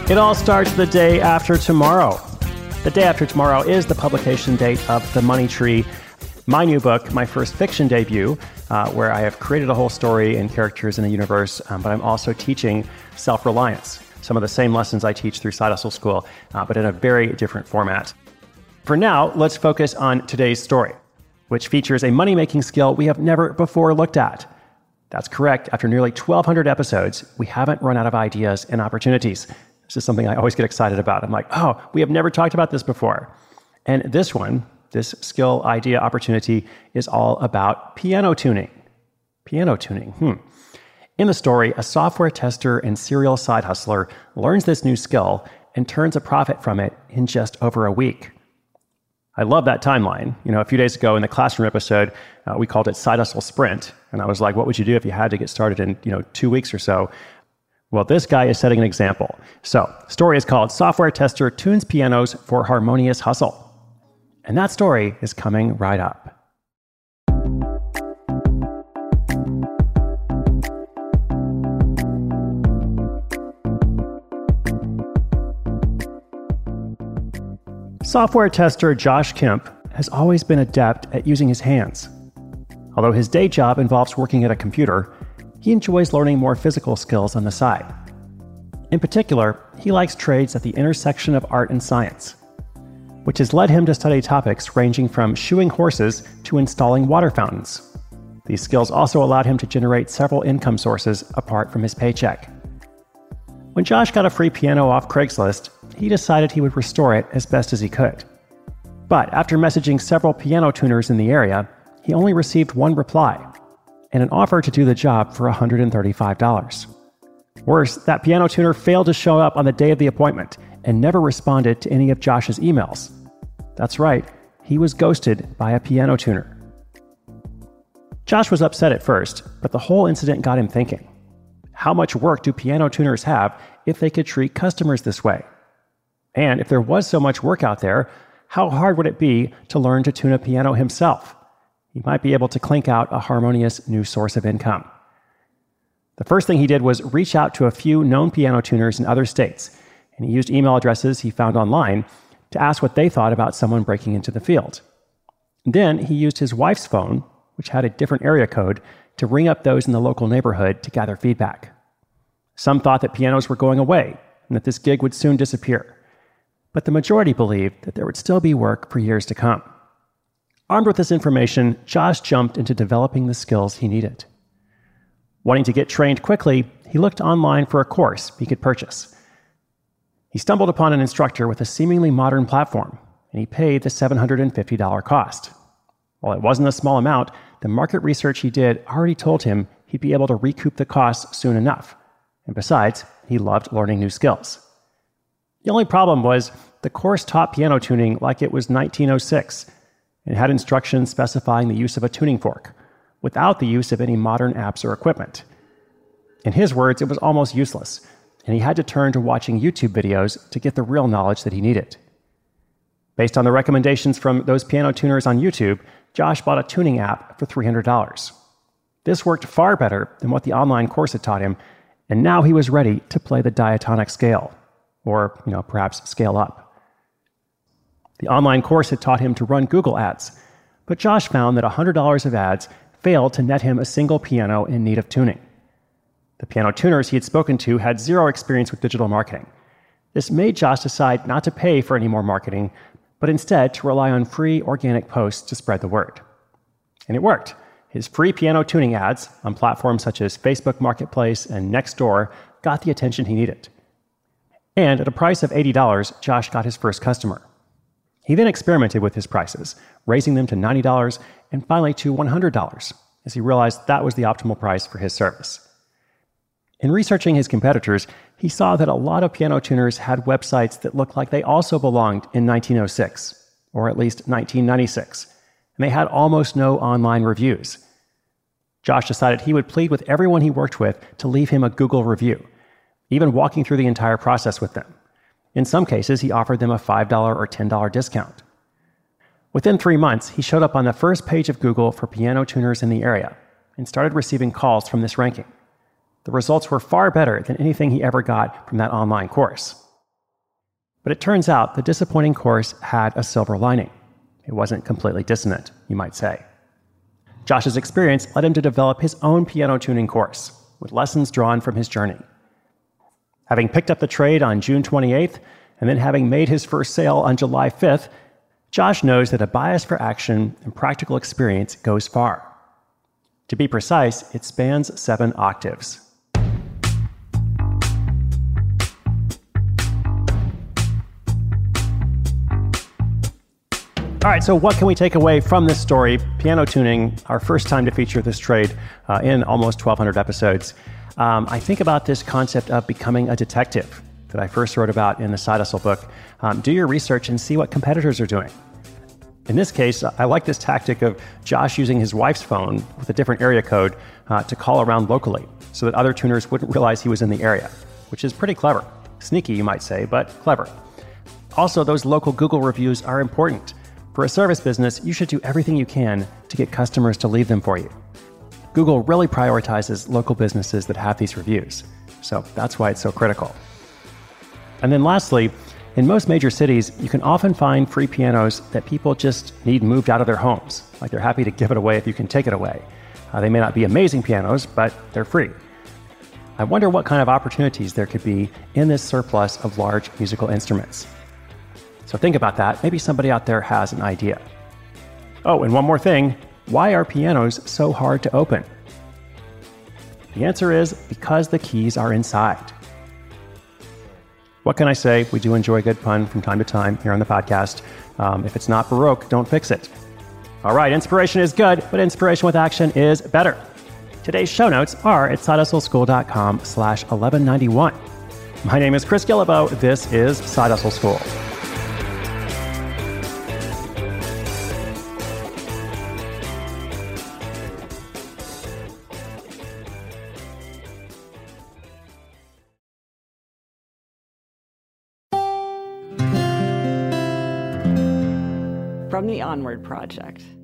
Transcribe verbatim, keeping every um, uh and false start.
It all starts the day after tomorrow. The day after tomorrow is the publication date of The Money Tree, my new book, my first fiction debut, uh, where I have created a whole story and characters in a universe, um, but I'm also teaching self-reliance, some of the same lessons I teach through Side Hustle School, uh, but in a very different format. For now, let's focus on today's story, which features a money-making skill we have never before looked at. That's correct. After nearly twelve hundred episodes, we haven't run out of ideas and opportunities. This is something I always get excited about. I'm like, oh, we have never talked about this before. And this one, this skill, idea, opportunity is all about piano tuning. Piano tuning, hmm. In the story, a software tester and serial side hustler learns this new skill and turns a profit from it in just over a week. I love that timeline. You know, a few days ago in the classroom episode, uh, we called it Side Hustle Sprint. And I was like, what would you do if you had to get started in, you know, two weeks or so? Well, this guy is setting an example. So, the story is called Software Tester Tunes Pianos for Harmonious Hustle. And that story is coming right up. Software tester Josh Kemp has always been adept at using his hands. Although his day job involves working at a computer, he enjoys learning more physical skills on the side. In particular, he likes trades at the intersection of art and science, which has led him to study topics ranging from shoeing horses to installing water fountains. These skills also allowed him to generate several income sources apart from his paycheck. When Josh got a free piano off Craigslist, he decided he would restore it as best as he could. But after messaging several piano tuners in the area, he only received one reply, and an offer to do the job for one hundred thirty-five dollars. Worse, that piano tuner failed to show up on the day of the appointment and never responded to any of Josh's emails. That's right, he was ghosted by a piano tuner. Josh was upset at first, but the whole incident got him thinking. How much work do piano tuners have if they could treat customers this way? And if there was so much work out there, how hard would it be to learn to tune a piano himself? He might be able to clink out a harmonious new source of income. The first thing he did was reach out to a few known piano tuners in other states, and he used email addresses he found online to ask what they thought about someone breaking into the field. Then he used his wife's phone, which had a different area code, to ring up those in the local neighborhood to gather feedback. Some thought that pianos were going away and that this gig would soon disappear, but the majority believed that there would still be work for years to come. Armed with this information, Josh jumped into developing the skills he needed. Wanting to get trained quickly, he looked online for a course he could purchase. He stumbled upon an instructor with a seemingly modern platform, and he paid the seven hundred fifty dollars cost. While it wasn't a small amount, the market research he did already told him he'd be able to recoup the costs soon enough. And besides, he loved learning new skills. The only problem was the course taught piano tuning like it was nineteen oh six. It had instructions specifying the use of a tuning fork, without the use of any modern apps or equipment. In his words, it was almost useless, and he had to turn to watching YouTube videos to get the real knowledge that he needed. Based on the recommendations from those piano tuners on YouTube, Josh bought a tuning app for three hundred dollars. This worked far better than what the online course had taught him, and now he was ready to play the diatonic scale, or, you know, perhaps scale up. The online course had taught him to run Google ads, but Josh found that one hundred dollars of ads failed to net him a single piano in need of tuning. The piano tuners he had spoken to had zero experience with digital marketing. This made Josh decide not to pay for any more marketing, but instead to rely on free organic posts to spread the word. And it worked. His free piano tuning ads on platforms such as Facebook Marketplace and Nextdoor got the attention he needed. And at a price of eighty dollars, Josh got his first customer. He then experimented with his prices, raising them to ninety dollars and finally to one hundred dollars, as he realized that was the optimal price for his service. In researching his competitors, he saw that a lot of piano tuners had websites that looked like they also belonged in nineteen oh six, or at least nineteen ninety-six, and they had almost no online reviews. Josh decided he would plead with everyone he worked with to leave him a Google review, even walking through the entire process with them. In some cases, he offered them a five dollars or ten dollars discount. Within three months, he showed up on the first page of Google for piano tuners in the area and started receiving calls from this ranking. The results were far better than anything he ever got from that online course. But it turns out the disappointing course had a silver lining. It wasn't completely dissonant, you might say. Josh's experience led him to develop his own piano tuning course, with lessons drawn from his journey. Having picked up the trade on June twenty-eighth, and then having made his first sale on July fifth, Josh knows that a bias for action and practical experience goes far. To be precise, it spans seven octaves. All right, so what can we take away from this story? Piano tuning, our first time to feature this trade uh, in almost twelve hundred episodes. Um, I think about this concept of becoming a detective that I first wrote about in the Side Hustle book. Um, do your research and see what competitors are doing. In this case, I like this tactic of Josh using his wife's phone with a different area code uh, to call around locally so that other tuners wouldn't realize he was in the area, which is pretty clever. Sneaky, you might say, but clever. Also, those local Google reviews are important. For a service business, you should do everything you can to get customers to leave them for you. Google really prioritizes local businesses that have these reviews, so that's why it's so critical. And then lastly, in most major cities, you can often find free pianos that people just need moved out of their homes. Like they're happy to give it away if you can take it away. Uh, they may not be amazing pianos, but they're free. I wonder what kind of opportunities there could be in this surplus of large musical instruments. So think about that. Maybe somebody out there has an idea. Oh, and one more thing. Why are pianos so hard to open? The answer is because the keys are inside. What can I say? We do enjoy a good pun from time to time here on the podcast. Um, if it's not Baroque, don't fix it. All right, inspiration is good, but inspiration with action is better. Today's show notes are at sidehustleschool.com slash 1191. My name is Chris Guillebeau. This is Side Hustle School. From the Onward Project.